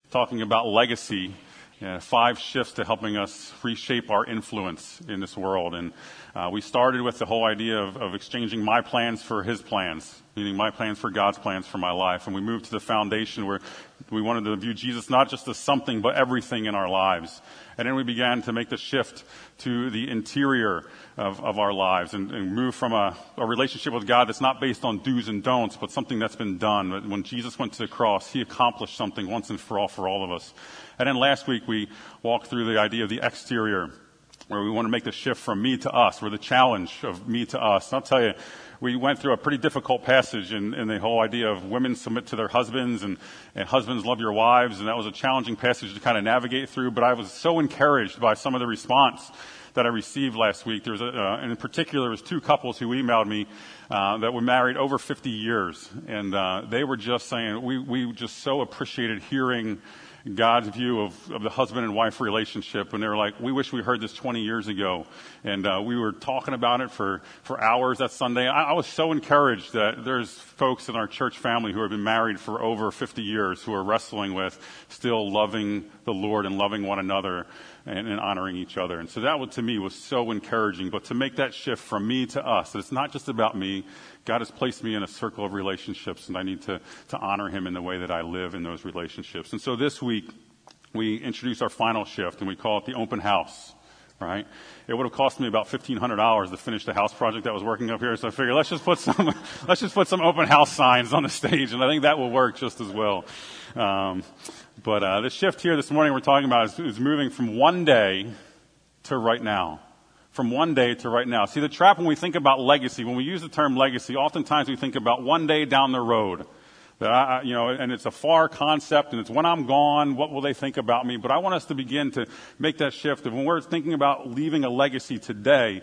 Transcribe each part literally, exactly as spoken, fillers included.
talking about legacy, uh, five shifts to helping us reshape our influence in this world. And uh, we started with the whole idea of, of exchanging my plans for his plans, meaning my plans for God's plans for my life. And we moved to the foundation where we wanted to view Jesus not just as something, but everything in our lives. And then we began to make the shift to the interior of, of our lives and, and move from a, a relationship with God that's not based on do's and don'ts, but something that's been done. When Jesus went to the cross, he accomplished something once and for all for all of us. And then last week we walked through the idea of the exterior, where we want to make the shift from me to us, where the challenge of me to us. And I'll tell you, we went through a pretty difficult passage in, in the whole idea of women submit to their husbands and, and husbands love your wives, and that was a challenging passage to kind of navigate through, but I was so encouraged by some of the response that I received last week. There was a, uh, and in particular, there was two couples who emailed me uh, that were married over fifty years, and uh, they were just saying, we, we just so appreciated hearing God's view of, of the husband and wife relationship. And they were like, we wish we heard this twenty years ago. And uh, we were talking about it for, for hours that Sunday. I, I was so encouraged that there's folks in our church family who have been married for over fifty years who are wrestling with still loving the Lord and loving one another and, and honoring each other. And so that, to me, was so encouraging. But to make that shift from me to us, that it's not just about me. God has placed me in a circle of relationships, and I need to, to honor him in the way that I live in those relationships. And so this week, we introduced our final shift, and we call it the open house, right? It would have cost me about fifteen hundred dollars to finish the house project that was working up here, so I figured let's just put some, let's just put some open house signs on the stage, and I think that will work just as well. Um, but uh, the shift here this morning we're talking about is, is moving from one day to right now. From one day to right now. See, the trap when we think about legacy, when we use the term legacy, oftentimes we think about one day down the road. That I, you know, and it's a far concept, and it's when I'm gone, what will they think about me? But I want us to begin to make that shift. When we're thinking about leaving a legacy today,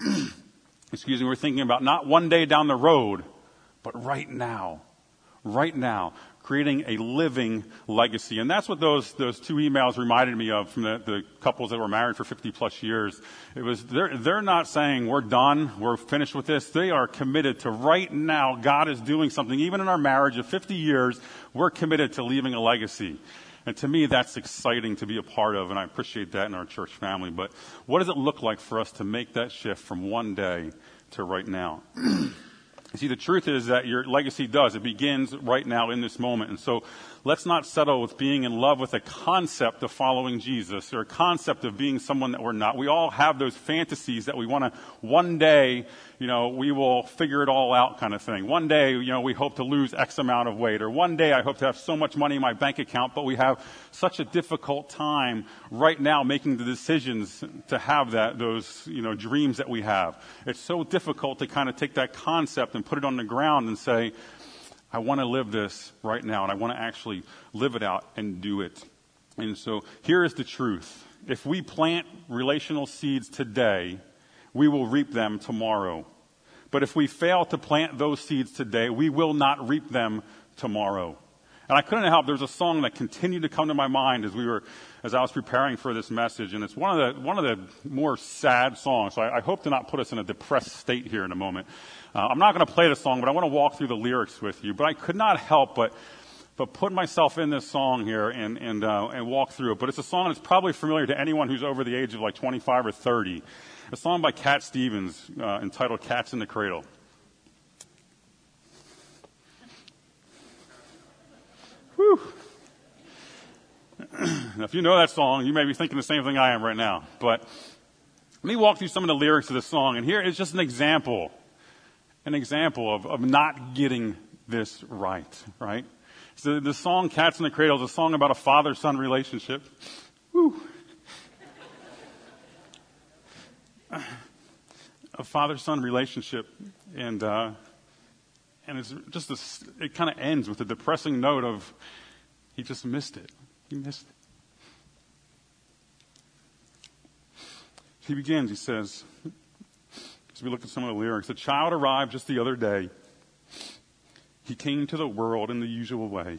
excuse me, we're thinking about not one day down the road, but right now. Right now. Creating a living legacy. And that's what those those two emails reminded me of from the, the couples that were married for fifty plus years. It was, they're, they're not saying we're done, we're finished with this. They are committed to right now, God is doing something. Even in our marriage of fifty years, we're committed to leaving a legacy. And to me, that's exciting to be a part of, and I appreciate that in our church family. But what does it look like for us to make that shift from one day to right now? See, the truth is that your legacy does. It begins right now in this moment. And so let's not settle with being in love with a concept of following Jesus or a concept of being someone that we're not. We all have those fantasies that we want to, one day, you know, we will figure it all out kind of thing. One day, you know, we hope to lose X amount of weight. Or one day I hope to have so much money in my bank account, but we have such a difficult time right now making the decisions to have that, those, you know, dreams that we have. It's so difficult to kind of take that concept and put it on the ground and say, I want to live this right now, and I want to actually live it out and do it. And so here is the truth. If we plant relational seeds today, we will reap them tomorrow. But if we fail to plant those seeds today, we will not reap them tomorrow. And I couldn't help, there's a song that continued to come to my mind as we were, as I was preparing for this message, and it's one of the, one of the more sad songs. So I, I hope to not put us in a depressed state here in a moment. Uh, I'm not going to play the song, but I want to walk through the lyrics with you. But I could not help but, but put myself in this song here and, and, uh, and walk through it. But it's a song that's probably familiar to anyone who's over the age of like twenty-five or thirty. A song by Cat Stevens, uh, entitled Cats in the Cradle. Whew. Now, if you know that song, you may be thinking the same thing I am right now. But let me walk through some of the lyrics of the song. And here is just an example, an example of, of not getting this right, right? So the song Cats in the Cradle is a song about a father-son relationship. Whew. A father-son relationship. And, uh, and it's just this, it kind of ends with a depressing note of, he just missed it. He missed it. He begins, he says, as we look at some of the lyrics, a child arrived just the other day. He came to the world in the usual way.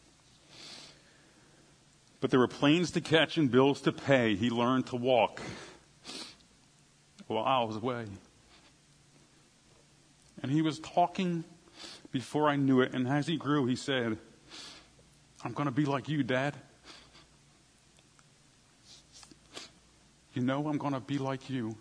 But there were planes to catch and bills to pay. He learned to walk while I was away. And he was talking before I knew it. And as he grew, he said, I'm going to be like you, Dad. you know I'm going to be like you.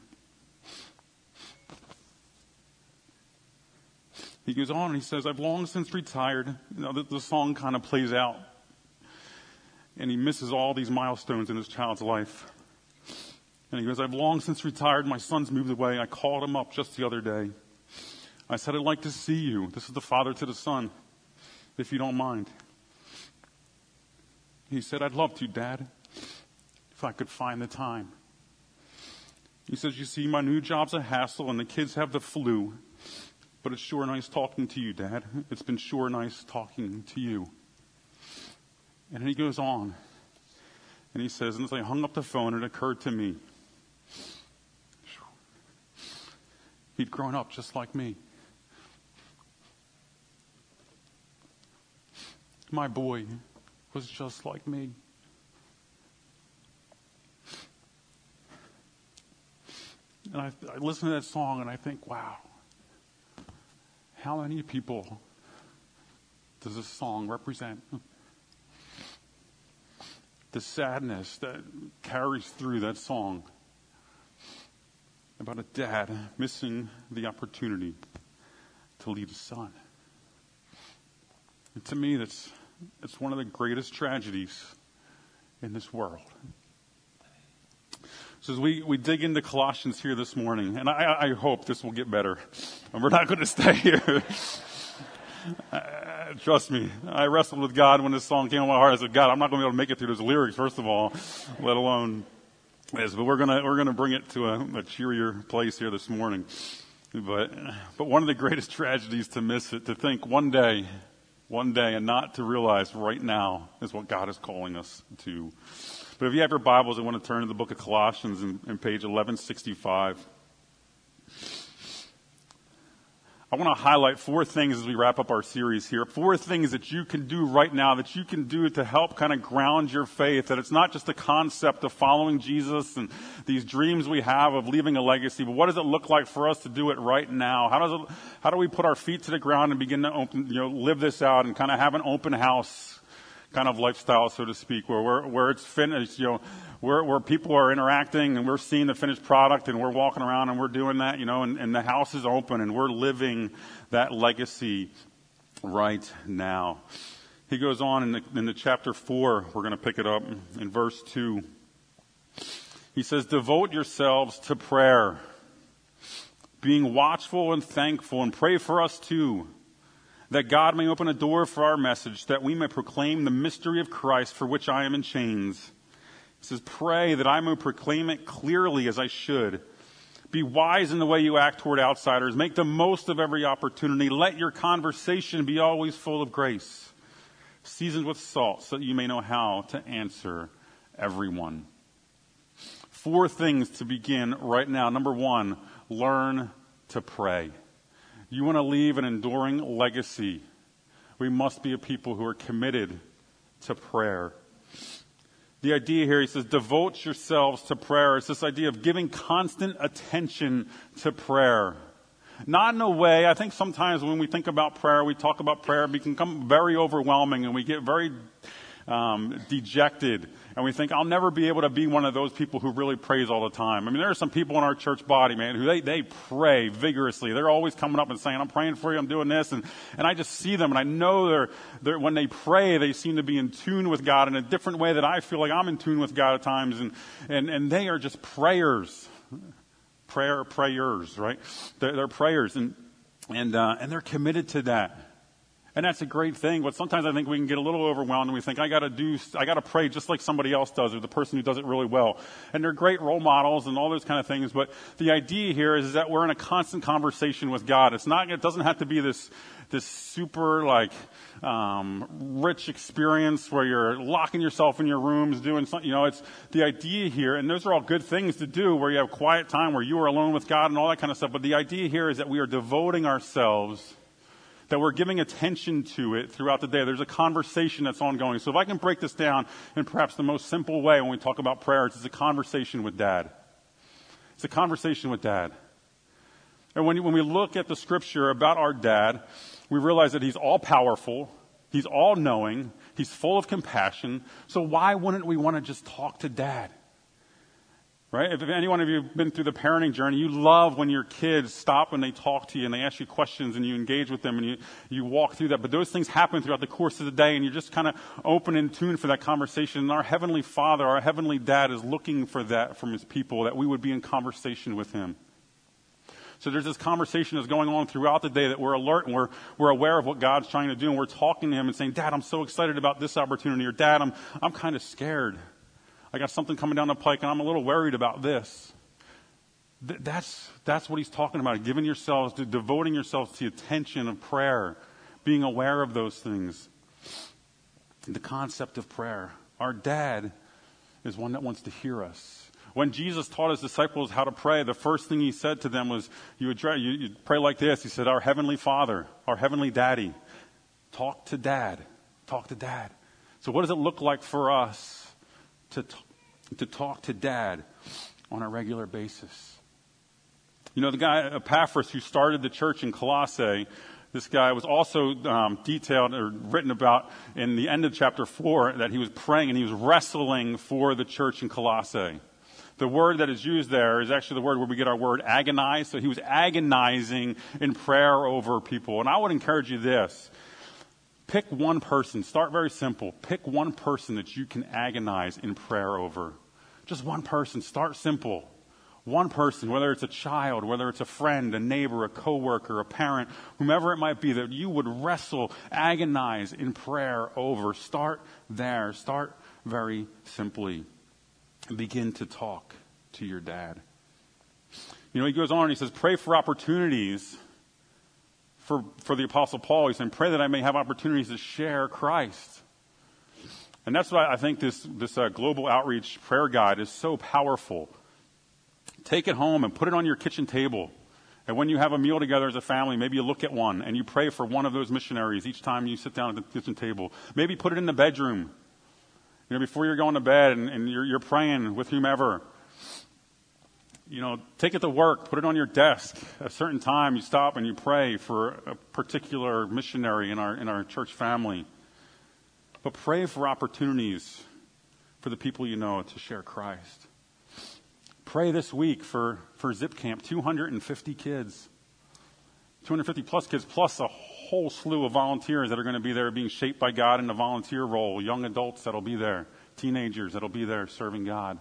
He goes on and he says, I've long since retired. You know, the, the song kind of plays out. And he misses all these milestones in his child's life. And he goes, I've long since retired. My son's moved away. I called him up just the other day. I said, I'd like to see you. This is the father to the son, if you don't mind. He said, I'd love to, Dad, if I could find the time. He says, you see, my new job's a hassle and the kids have the flu. But it's sure nice talking to you, Dad. It's been sure nice talking to you. And then he goes on. And he says, and as I hung up the phone, it occurred to me. He'd grown up just like me. My boy was just like me. And I, I listen to that song and I think, wow. How many people does this song represent? The sadness that carries through that song about a dad missing the opportunity to lead his son. And to me, that's, that's one of the greatest tragedies in this world. So as we, we dig into Colossians here this morning, and I, I hope this will get better, and we're not going to stay here. uh, trust me, I wrestled with God when this song came on my heart. I said, God, I'm not going to be able to make it through those lyrics, first of all, let alone this. But we're going to we're going to bring it to a, a cheerier place here this morning. But but one of the greatest tragedies to miss it, to think one day, one day, and not to realize right now is what God is calling us to. But if you have your Bibles, I want to turn to the book of Colossians in, in page eleven sixty-five. I want to highlight four things as we wrap up our series here. Four things that you can do right now, that you can do to help kind of ground your faith. That it's not just a concept of following Jesus and these dreams we have of leaving a legacy, but what does it look like for us to do it right now? How does it, how do we put our feet to the ground and begin to open, you know, live this out and kind of have an open house kind of lifestyle, so to speak, where we're, where it's finished, you know, where, where people are interacting and we're seeing the finished product and we're walking around and we're doing that, you know, and, and the house is open and we're living that legacy right now. He goes on in the, in the chapter four, we're going to pick it up in verse two. He says, devote yourselves to prayer, being watchful and thankful, and pray for us too, that God may open a door for our message, that we may proclaim the mystery of Christ, for which I am in chains. He says, pray that I may proclaim it clearly as I should. Be wise in the way you act toward outsiders. Make the most of every opportunity. Let your conversation be always full of grace, seasoned with salt, so that you may know how to answer everyone. Four things to begin right now. Number one, learn to pray. You want to leave an enduring legacy. We must be a people who are committed to prayer. The idea here, he says, devote yourselves to prayer. It's this idea of giving constant attention to prayer. Not in a way, I think sometimes when we think about prayer, we talk about prayer, it can become very overwhelming and we get very um, dejected. And we think, I'll never be able to be one of those people who really prays all the time. I mean, there are some people in our church body, man, who they, they pray vigorously. They're always coming up and saying, I'm praying for you, I'm doing this. And, and I just see them, and I know they're, they're, when they pray, they seem to be in tune with God in a different way that I feel like I'm in tune with God at times. And, and, and they are just prayers. Prayer, prayers, right? They're, they're prayers, and, and, uh, and they're committed to that. And that's a great thing, but sometimes I think we can get a little overwhelmed and we think, I gotta do, I gotta pray just like somebody else does, or the person who does it really well. And they're great role models and all those kind of things, but the idea here is that we're in a constant conversation with God. It's not, it doesn't have to be this, this super like, um, rich experience where you're locking yourself in your rooms doing something, you know, it's the idea here, and those are all good things to do where you have quiet time, where you are alone with God and all that kind of stuff, but the idea here is that we are devoting ourselves, that we're giving attention to it throughout the day. There's a conversation that's ongoing. So if I can break this down in perhaps the most simple way when we talk about prayers, it's a conversation with Dad. It's a conversation with Dad. And when, when we look at the scripture about our dad, we realize that he's all powerful, he's all knowing, he's full of compassion. So why wouldn't we want to just talk to Dad? Right? If any one of you have been through the parenting journey, you love when your kids stop when they talk to you and they ask you questions and you engage with them and you, you walk through that. But those things happen throughout the course of the day and you're just kind of open and tuned for that conversation. And our Heavenly Father, our Heavenly Dad is looking for that from His people, that we would be in conversation with Him. So there's this conversation that's going on throughout the day that we're alert and we're, we're aware of what God's trying to do. And we're talking to Him and saying, Dad, I'm so excited about this opportunity. Or Dad, I'm, I'm kind of scared. I got something coming down the pike and I'm a little worried about this. Th- that's, that's what He's talking about. Giving yourselves, to devoting yourselves to the attention of prayer. Being aware of those things. The concept of prayer. Our Dad is one that wants to hear us. When Jesus taught His disciples how to pray, the first thing He said to them was, you would try, you, you'd pray like this. He said, our Heavenly Father, our Heavenly Daddy. Talk to Dad. Talk to Dad. So what does it look like for us to t- to talk to Dad on a regular basis? You know, the guy Epaphras who started the church in Colossae, this guy was also um, detailed or written about in the end of chapter four that he was praying and he was wrestling for the church in Colossae. The word that is used there is actually the word where we get our word agonize. So he was agonizing in prayer over people. And I would encourage you this. Pick one person. Start very simple. Pick one person that you can agonize in prayer over. Just one person. Start simple. One person, whether it's a child, whether it's a friend, a neighbor, a coworker, a parent, whomever it might be, that you would wrestle, agonize in prayer over. Start there. Start very simply. And begin to talk to your Dad. You know, he goes on and he says, pray for opportunities. For, for the Apostle Paul, he's saying, pray that I may have opportunities to share Christ. And that's why I think this, this uh, global outreach prayer guide is so powerful. Take it home and put it on your kitchen table. And when you have a meal together as a family, maybe you look at one and you pray for one of those missionaries each time you sit down at the kitchen table. Maybe put it in the bedroom, you know, before you're going to bed and, and you're, you're praying with whomever. You know, take it to work, put it on your desk. At a certain time, you stop and you pray for a particular missionary in our in our church family. But pray for opportunities for the people you know to share Christ. Pray this week for, for Zip Camp, two hundred fifty kids. two hundred fifty plus kids, plus a whole slew of volunteers that are going to be there being shaped by God in a volunteer role. Young adults that'll be there. Teenagers that'll be there serving God.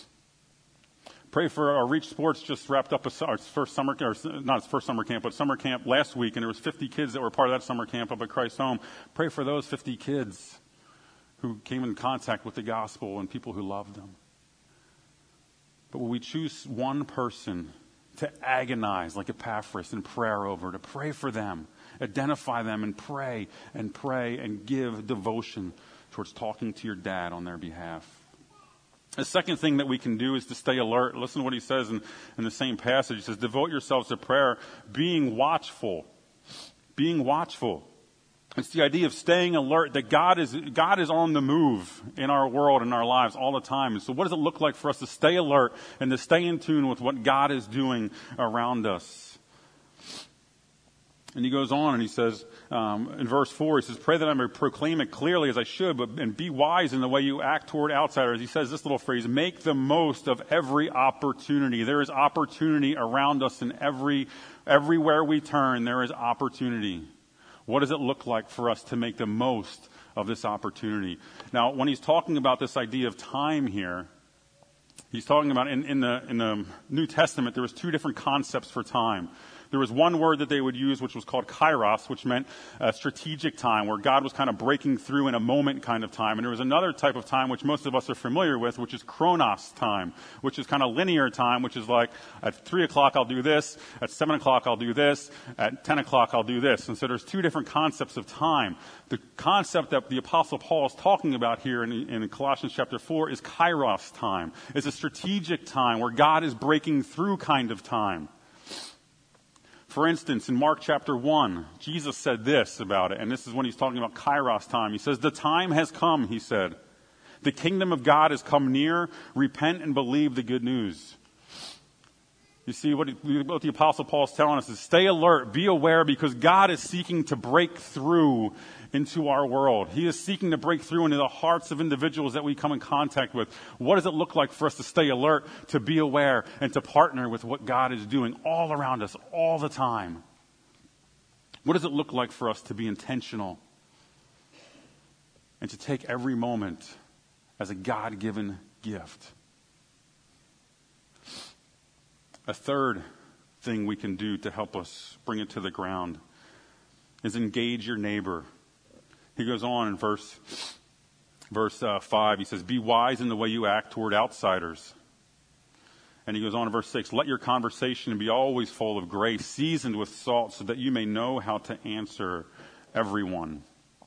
Pray for our Reach Sports just wrapped up a, our first summer, or not its first summer camp, but summer camp last week, and there was fifty kids that were part of that summer camp up at Christ Home. Pray for those fifty kids who came in contact with the gospel and people who loved them. But will we choose one person to agonize like Epaphras in prayer over, to pray for them, identify them and pray and pray and give devotion towards talking to your Dad on their behalf? The second thing that we can do is to stay alert. Listen to what he says in, in the same passage. He says, devote yourselves to prayer, being watchful. Being watchful. It's the idea of staying alert, that God is God is on the move in our world, in our lives all the time. And so what does it look like for us to stay alert and to stay in tune with what God is doing around us? And he goes on and he says, um, in verse four, he says, pray that I may proclaim it clearly as I should, but and be wise in the way you act toward outsiders. He says this little phrase, make the most of every opportunity. There is opportunity around us in every, everywhere we turn, there is opportunity. What does it look like for us to make the most of this opportunity? Now, when he's talking about this idea of time here, he's talking about in, in the in the New Testament, there was two different concepts for time. There was one word that they would use, which was called kairos, which meant a strategic time, where God was kind of breaking through in a moment kind of time. And there was another type of time, which most of us are familiar with, which is chronos time, which is kind of linear time, which is like at three o'clock I'll do this, at seven o'clock I'll do this, at ten o'clock I'll do this. And so there's two different concepts of time. The concept that the Apostle Paul is talking about here in, in Colossians chapter four is kairos time. It's a strategic time where God is breaking through kind of time. For instance, in Mark chapter one, Jesus said this about it, and this is when he's talking about kairos time. He says, the time has come, he said. The kingdom of God has come near. Repent and believe the good news. You see, what, what the Apostle Paul is telling us is stay alert, be aware, because God is seeking to break through into our world. He is seeking to break through into the hearts of individuals that we come in contact with. What does it look like for us to stay alert, to be aware, and to partner with what God is doing all around us, all the time? What does it look like for us to be intentional and to take every moment as a God-given gift? A third thing we can do to help us bring it to the ground is engage your neighbor. He goes on in verse verse uh, five. He says, "Be wise in the way you act toward outsiders." And he goes on in verse six, "Let your conversation be always full of grace, seasoned with salt, so that you may know how to answer everyone."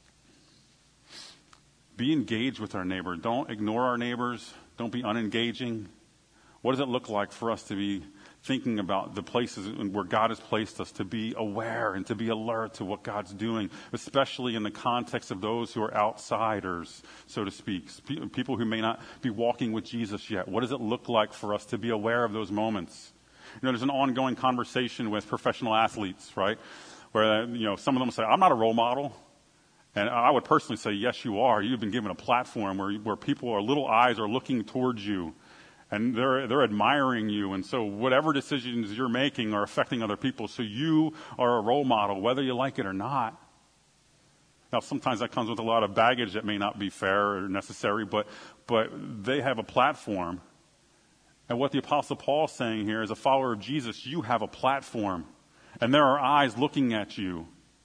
Be engaged with our neighbor. Don't ignore our neighbors. Don't be unengaging. What does it look like for us to be thinking about the places where God has placed us, to be aware and to be alert to what God's doing, especially in the context of those who are outsiders, so to speak, people who may not be walking with Jesus yet? What does it look like for us to be aware of those moments? You know, there's an ongoing conversation with professional athletes, right, where, you know, some of them say, "I'm not a role model." And I would personally say, yes, you are. You've been given a platform where where people, are little eyes are looking towards you. And they're they're admiring you. And so whatever decisions you're making are affecting other people. So you are a role model, whether you like it or not. Now, sometimes that comes with a lot of baggage that may not be fair or necessary, but but they have a platform. And what the Apostle Paul is saying here, as a follower of Jesus, you have a platform. And there are eyes looking at you.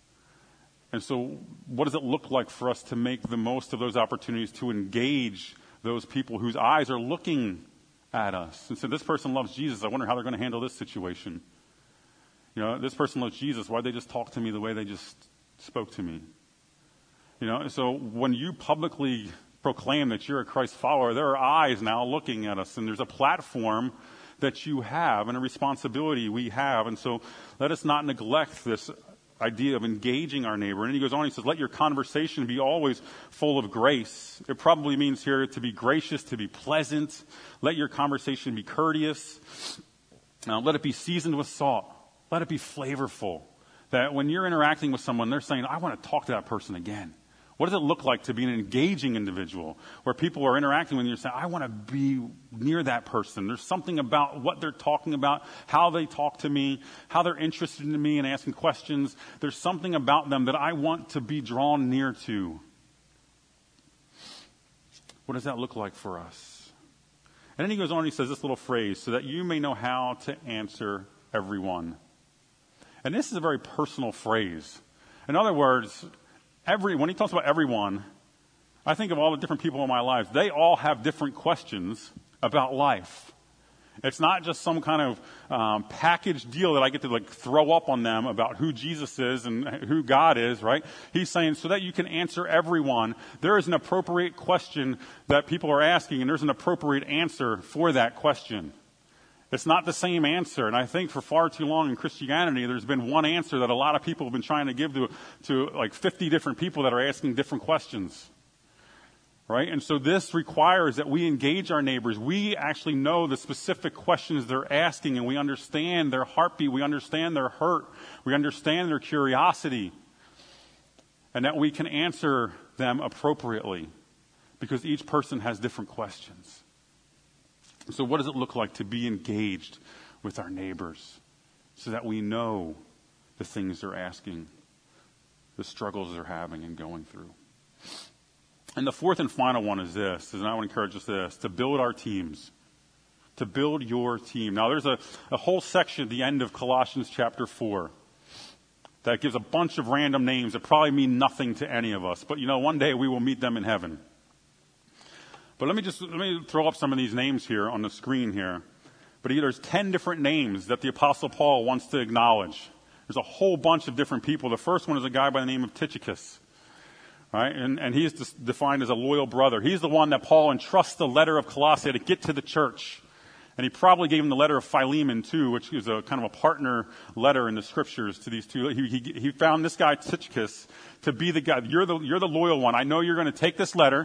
And so what does it look like for us to make the most of those opportunities to engage those people whose eyes are looking at us? And so this person loves Jesus. I wonder how they're going to handle this situation. You know, this person loves Jesus. Why'd they just talk to me the way they just spoke to me? You know, so when you publicly proclaim that you're a Christ follower, there are eyes now looking at us, and there's a platform that you have and a responsibility we have. And so let us not neglect this idea of engaging our neighbor. And he goes on, he says, let your conversation be always full of grace. It probably means here to be gracious, to be pleasant. Let your conversation be courteous. Now, let it be seasoned with salt. Let it be flavorful. That when you're interacting with someone, they're saying, I want to talk to that person again. What does it look like to be an engaging individual where people are interacting with you and saying, I want to be near that person. There's something about what they're talking about, how they talk to me, how they're interested in me and asking questions. There's something about them that I want to be drawn near to. What does that look like for us? And then he goes on and he says this little phrase, so that you may know how to answer everyone. And this is a very personal phrase. In other words, Every, when he talks about everyone, I think of all the different people in my life. They all have different questions about life. It's not just some kind of um, package deal that I get to like throw up on them about who Jesus is and who God is, right? He's saying so that you can answer everyone, there is an appropriate question that people are asking, and there's an appropriate answer for that question. It's not the same answer. And I think for far too long in Christianity, there's been one answer that a lot of people have been trying to give to, to like fifty different people that are asking different questions. Right? And so this requires that we engage our neighbors. We actually know the specific questions they're asking, and we understand their heartbeat. We understand their hurt. We understand their curiosity. And that we can answer them appropriately because each person has different questions. So what does it look like to be engaged with our neighbors so that we know the things they're asking, the struggles they're having and going through? And the fourth and final one is this, and I want to encourage us this, to build our teams, to build your team. Now there's a, a whole section at the end of Colossians chapter four that gives a bunch of random names that probably mean nothing to any of us, but you know, one day we will meet them in heaven. But let me just let me throw up some of these names here on the screen here. But there's ten different names that the Apostle Paul wants to acknowledge. There's a whole bunch of different people. The first one is a guy by the name of Tychicus. Right? And, and he's defined as a loyal brother. He's the one that Paul entrusts the letter of Colossae to get to the church. And he probably gave him the letter of Philemon too, which is a kind of a partner letter in the scriptures to these two. He, he, he found this guy Tychicus to be the guy. You're the, you're the loyal one. I know you're going to take this letter,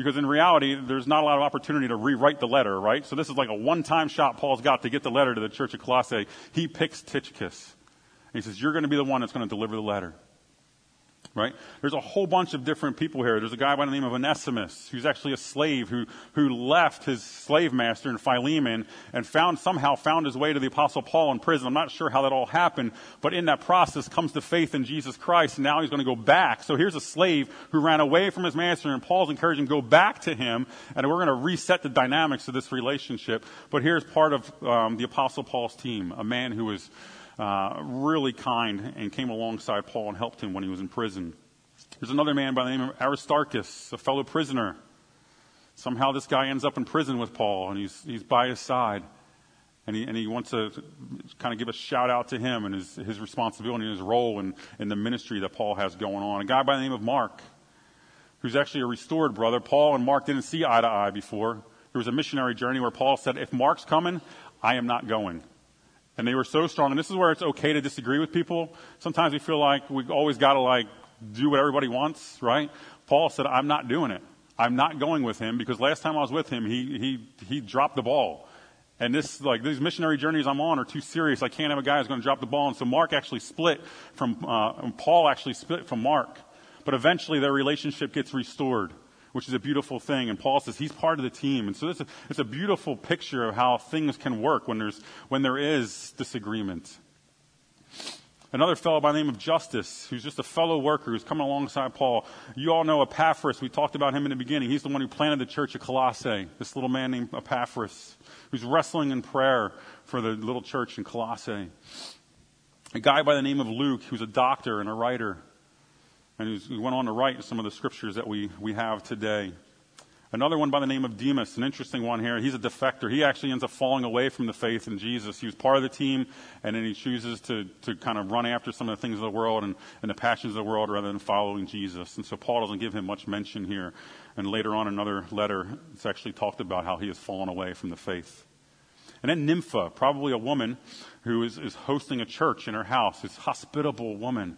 Because in reality, there's not a lot of opportunity to rewrite the letter, right? So this is like a one-time shot Paul's got to get the letter to the church of Colossae. He picks Tychicus. He says, you're going to be the one that's going to deliver the letter. Right? There's a whole bunch of different people here. There's a guy by the name of Onesimus, who's actually a slave who, who left his slave master in Philemon and found, somehow found his way to the Apostle Paul in prison. I'm not sure how that all happened, but in that process comes to faith in Jesus Christ, and now he's going to go back. So here's a slave who ran away from his master, and Paul's encouraging him to go back to him, and we're going to reset the dynamics of this relationship. But here's part of um, the Apostle Paul's team, a man who was Uh, really kind and came alongside Paul and helped him when he was in prison. There's another man by the name of Aristarchus, a fellow prisoner. Somehow this guy ends up in prison with Paul, and he's he's by his side. And he, and he wants to kind of give a shout out to him and his, his responsibility and his role in, in the ministry that Paul has going on. A guy by the name of Mark, who's actually a restored brother. Paul and Mark didn't see eye to eye before. There was a missionary journey where Paul said, if Mark's coming, I am not going. And they were so strong. And this is where it's okay to disagree with people. Sometimes we feel like we've always got to like do what everybody wants, right? Paul said, I'm not doing it. I'm not going with him because last time I was with him, he, he, he dropped the ball. And this, like, these missionary journeys I'm on are too serious. I can't have a guy who's going to drop the ball. And so Mark actually split from, uh, and Paul actually split from Mark. But eventually their relationship gets restored, which is a beautiful thing. And Paul says he's part of the team. And so this is, it's a beautiful picture of how things can work when there's, when there is disagreement. Another fellow by the name of Justus, who's just a fellow worker who's coming alongside Paul. You all know Epaphras. We talked about him in the beginning. He's the one who planted the church of Colossae. This little man named Epaphras, who's wrestling in prayer for the little church in Colossae. A guy by the name of Luke, who's a doctor and a writer. And he went on to write some of the scriptures that we, we have today. Another one by the name of Demas, an interesting one here. He's a defector. He actually ends up falling away from the faith in Jesus. He was part of the team, and then he chooses to, to kind of run after some of the things of the world and, and the passions of the world rather than following Jesus. And so Paul doesn't give him much mention here. And later on, another letter, it's actually talked about how he has fallen away from the faith. And then Nympha, probably a woman who is, is hosting a church in her house, this hospitable woman.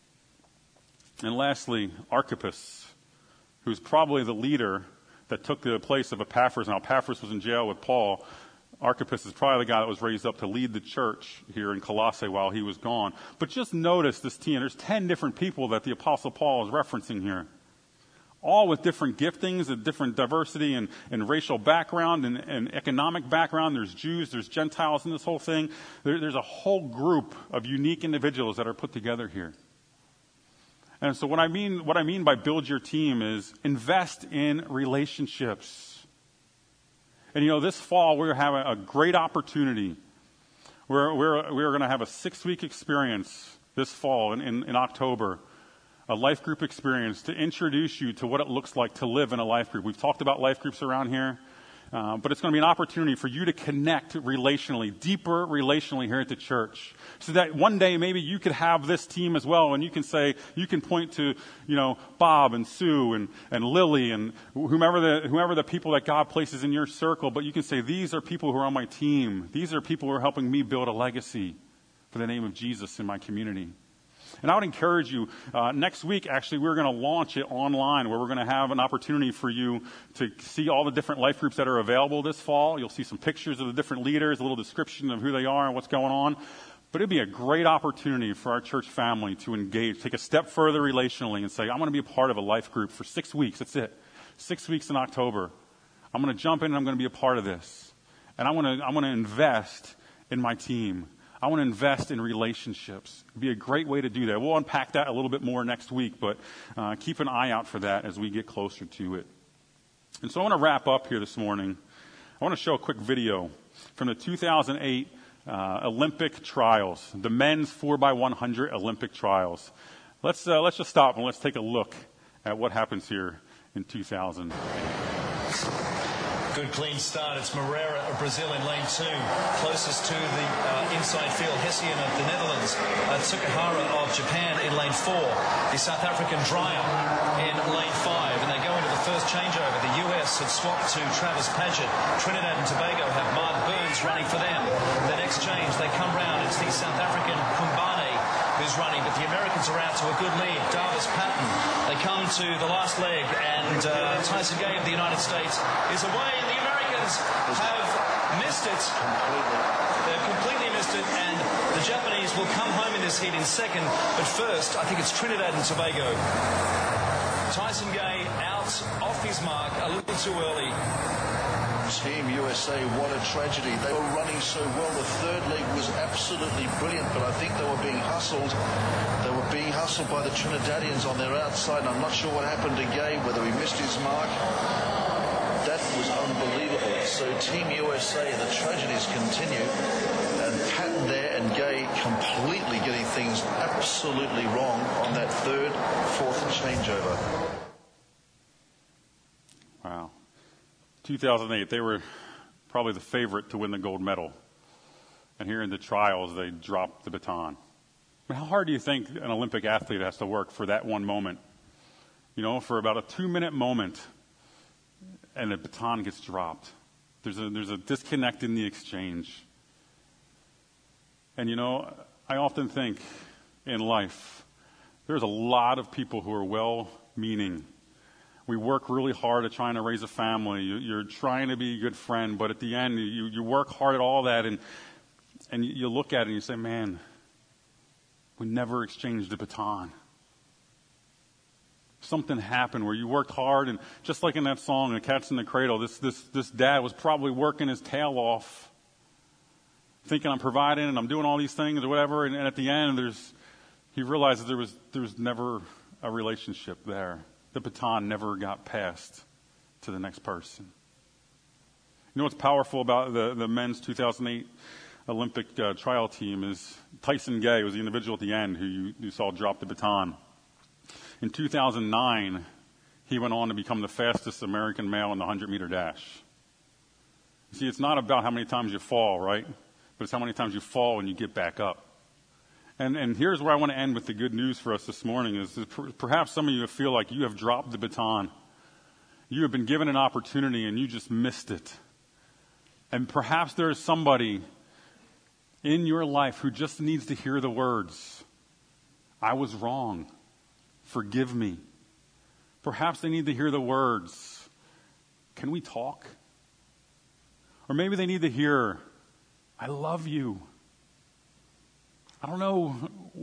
And lastly, Archippus, who's probably the leader that took the place of Epaphras. Now, Epaphras was in jail with Paul. Archippus is probably the guy that was raised up to lead the church here in Colossae while he was gone. But just notice this team. There's ten different people that the Apostle Paul is referencing here, all with different giftings and different diversity and, and racial background and, and economic background. There's Jews, there's Gentiles in this whole thing. There, there's a whole group of unique individuals that are put together here. And so what I mean, what I mean by build your team is invest in relationships. And you know, this fall we're having a great opportunity. We're we're we're going to have a six-week experience this fall in, in, in October, a life group experience to introduce you to what it looks like to live in a life group. We've talked about life groups around here. Uh, but it's going to be an opportunity for you to connect relationally, deeper relationally here at the church. So that one day maybe you could have this team as well, and you can say, you can point to, you know, Bob and Sue and, and Lily and whomever the, whomever the people that God places in your circle, but you can say, these are people who are on my team. These are people who are helping me build a legacy for the name of Jesus in my community. And I would encourage you, uh, next week, actually, we're going to launch it online where we're going to have an opportunity for you to see all the different life groups that are available this fall. You'll see some pictures of the different leaders, a little description of who they are and what's going on. But it'd be a great opportunity for our church family to engage, take a step further relationally and say, I'm going to be a part of a life group for six weeks. That's it. Six weeks in October. I'm going to jump in and I'm going to be a part of this. And I want to, I want to invest in my team. I want to invest in relationships. It'd be a great way to do that. We'll unpack that a little bit more next week, but uh, keep an eye out for that as we get closer to it. And so I want to wrap up here this morning. I want to show a quick video from the two thousand eight uh, Olympic trials, the men's four by one hundred Olympic trials. Let's uh, let's just stop and let's take a look at what happens here in two thousand eight. Good clean start. It's Moreira of Brazil in lane two. Closest to the uh, inside field, Hessian of the Netherlands. Uh, Tsukahara of Japan in lane four. The South African Dreyer in lane five. And they go into the first changeover. The U S had swapped to Travis Paget. Trinidad and Tobago have Mark Burns running for them. The next change, they come round. It's the South African Kumbane who's running, but the Americans are out to a good lead. Davis Patton, they come to the last leg, and uh, Tyson Gay of the United States is away, and the Americans have missed it. Completely. They've completely missed it, and the Japanese will come home in this heat in second, but first, I think it's Trinidad and Tobago. Tyson Gay out off his mark a little too early. Team U S A, what a tragedy. They were running so well. The third leg was absolutely brilliant, but I think they were being hustled. They were being hustled by the Trinidadians on their outside, and I'm not sure what happened to Gay, whether he missed his mark. That was unbelievable. So Team U S A, the tragedies continue, and Patton there and Gay completely getting things absolutely wrong on that third, fourth changeover. Wow. two thousand eight, they were probably the favorite to win the gold medal. And here in the trials, they dropped the baton. I mean, how hard do you think an Olympic athlete has to work for that one moment? You know, for about a two-minute moment, and the baton gets dropped. There's a, there's a disconnect in the exchange. And, you know, I often think in life, there's a lot of people who are well-meaning. We work really hard at trying to raise a family. You, you're trying to be a good friend, but at the end, you, you work hard at all that, and and you look at it and you say, man, we never exchanged the baton. Something happened where you worked hard, and just like in that song, The Cat's in the Cradle, this this this dad was probably working his tail off, thinking I'm providing and I'm doing all these things or whatever, and, and at the end, there's he realizes there was there was never a relationship there. The baton never got passed to the next person. You know what's powerful about the, the men's two thousand eight Olympic uh, trial team is Tyson Gay was the individual at the end who you, you saw drop the baton. In two thousand nine, he went on to become the fastest American male in the one hundred meter dash. See, it's not about how many times you fall, right? But it's how many times you fall and you get back up. And, and here's where I want to end with the good news for us this morning is that per, perhaps some of you feel like you have dropped the baton. You have been given an opportunity and you just missed it. And perhaps there is somebody in your life who just needs to hear the words, I was wrong. Forgive me. Perhaps they need to hear the words, can we talk? Or maybe they need to hear, I love you. I don't know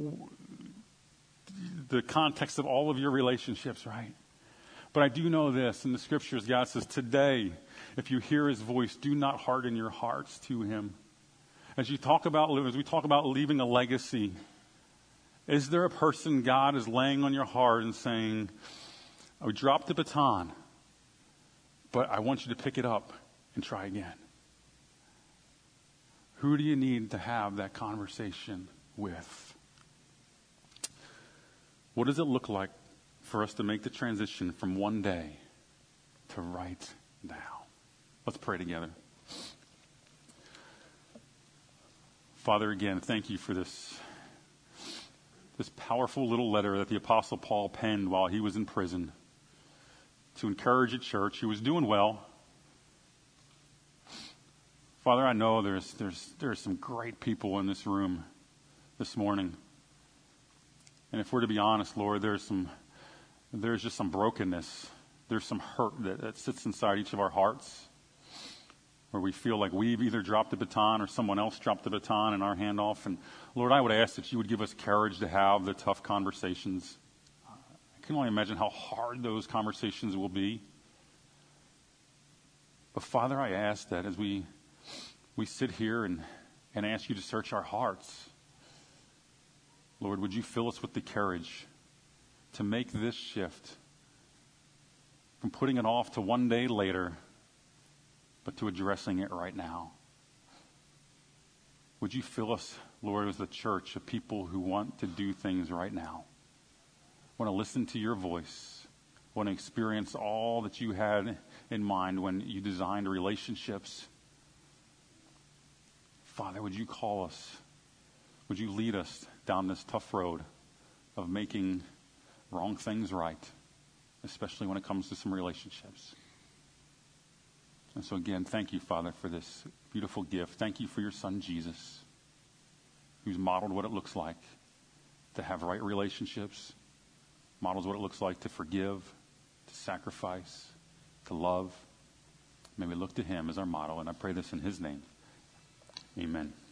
the context of all of your relationships, right? But I do know this. In the scriptures, God says, today, if you hear his voice, do not harden your hearts to him. As you talk about, as we talk about leaving a legacy, is there a person God is laying on your heart and saying, I dropped the baton, but I want you to pick it up and try again? Who do you need to have that conversation with? What does it look like for us to make the transition from one day to right now? Let's pray together. Father, again, thank you for this, this powerful little letter that the Apostle Paul penned while he was in prison to encourage a church who was doing well. Father, I know there's there's there's some great people in this room this morning. And if we're to be honest, Lord, there's some there's just some brokenness. There's some hurt that, that sits inside each of our hearts where we feel like we've either dropped the baton or someone else dropped the baton in our handoff. And Lord, I would ask that you would give us courage to have the tough conversations. I can only imagine how hard those conversations will be. But Father, I ask that as we we sit here and, and ask you to search our hearts, Lord, would you fill us with the courage to make this shift from putting it off to one day later, but to addressing it right now? Would you fill us, Lord, as the church of people who want to do things right now, want to listen to your voice, want to experience all that you had in mind when you designed relationships. Father, would you call us? Would you lead us down this tough road of making wrong things right, especially when it comes to some relationships? And so again, thank you, Father, for this beautiful gift. Thank you for your son, Jesus, who's modeled what it looks like to have right relationships, models what it looks like to forgive, to sacrifice, to love. May we look to him as our model, and I pray this in his name. Amen.